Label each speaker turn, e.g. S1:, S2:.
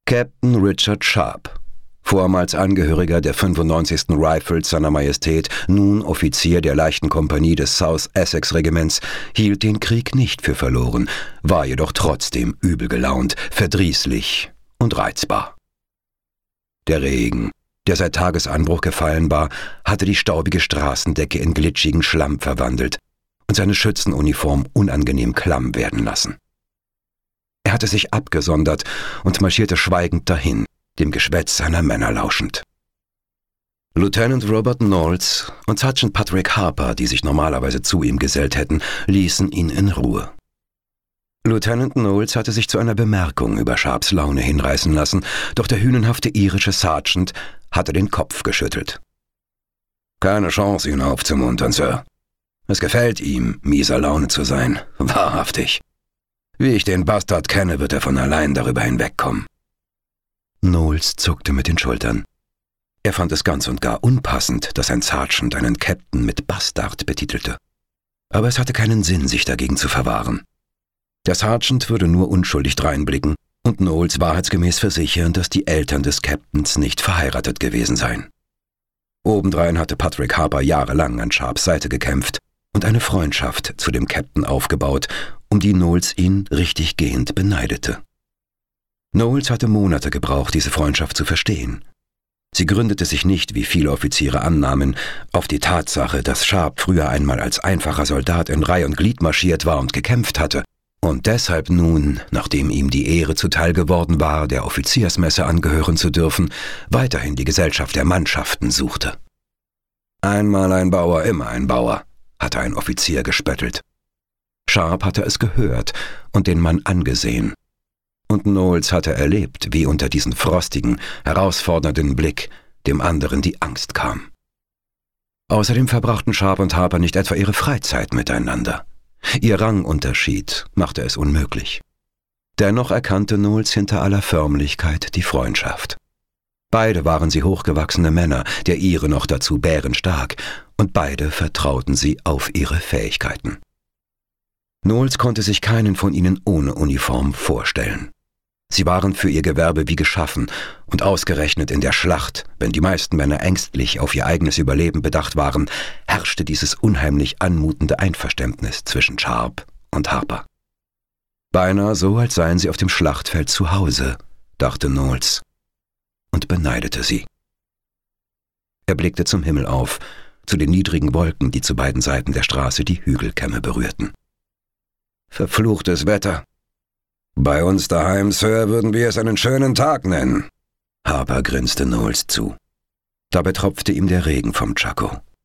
S1: Captain Richard Sharp, vormals Angehöriger der 95. Rifles seiner Majestät, nun Offizier der leichten Kompanie des South Essex Regiments, hielt den Krieg nicht für verloren, war jedoch trotzdem übel gelaunt, verdrießlich und reizbar. Der Regen, der seit Tagesanbruch gefallen war, hatte die staubige Straßendecke in glitschigen Schlamm verwandelt und seine Schützenuniform unangenehm klamm werden lassen. Er hatte sich abgesondert und marschierte schweigend dahin, dem Geschwätz seiner Männer lauschend. Lieutenant Robert Knowles und Sergeant Patrick Harper, die sich normalerweise zu ihm gesellt hätten, ließen ihn in Ruhe. Lieutenant Knowles hatte sich zu einer Bemerkung über Sharps Laune hinreißen lassen, doch der hünenhafte irische Sergeant hatte den Kopf geschüttelt. »Keine Chance, ihn aufzumuntern, Sir. Es gefällt ihm, mieser Laune zu sein, wahrhaftig. Wie ich den Bastard kenne, wird er von allein darüber hinwegkommen.« Knowles zuckte mit den Schultern. Er fand es ganz und gar unpassend, dass ein Sergeant einen Captain mit Bastard betitelte. Aber es hatte keinen Sinn, sich dagegen zu verwahren. Der Sergeant würde nur unschuldig dreinblicken und Knowles wahrheitsgemäß versichern, dass die Eltern des Captains nicht verheiratet gewesen seien. Obendrein hatte Patrick Harper jahrelang an Sharps Seite gekämpft und eine Freundschaft zu dem Captain aufgebaut, um die Knowles ihn richtiggehend beneidete. Knowles hatte Monate gebraucht, diese Freundschaft zu verstehen. Sie gründete sich nicht, wie viele Offiziere annahmen, auf die Tatsache, dass Sharp früher einmal als einfacher Soldat in Reih und Glied marschiert war und gekämpft hatte und deshalb nun, nachdem ihm die Ehre zuteil geworden war, der Offiziersmesse angehören zu dürfen, weiterhin die Gesellschaft der Mannschaften suchte. »Einmal ein Bauer, immer ein Bauer«, hatte ein Offizier gespöttelt. Sharp hatte es gehört und den Mann angesehen. Und Knowles hatte erlebt, wie unter diesen frostigen, herausfordernden Blick dem anderen die Angst kam. Außerdem verbrachten Sharp und Harper nicht etwa ihre Freizeit miteinander. Ihr Rangunterschied machte es unmöglich. Dennoch erkannte Knowles hinter aller Förmlichkeit die Freundschaft. Beide waren sie hochgewachsene Männer, der ihre noch dazu bärenstark, und beide vertrauten sie auf ihre Fähigkeiten. Knowles konnte sich keinen von ihnen ohne Uniform vorstellen. Sie waren für ihr Gewerbe wie geschaffen, und ausgerechnet in der Schlacht, wenn die meisten Männer ängstlich auf ihr eigenes Überleben bedacht waren, herrschte dieses unheimlich anmutende Einverständnis zwischen Sharp und Harper. Beinahe so, als seien sie auf dem Schlachtfeld zu Hause, dachte Knowles, und beneidete sie. Er blickte zum Himmel auf, zu den niedrigen Wolken, die zu beiden Seiten der Straße die Hügelkämme berührten. »Verfluchtes Wetter. Bei uns daheim, Sir, würden wir es einen schönen Tag nennen.« Harper grinste Knowles zu. Dabei tropfte ihm der Regen vom Tschako.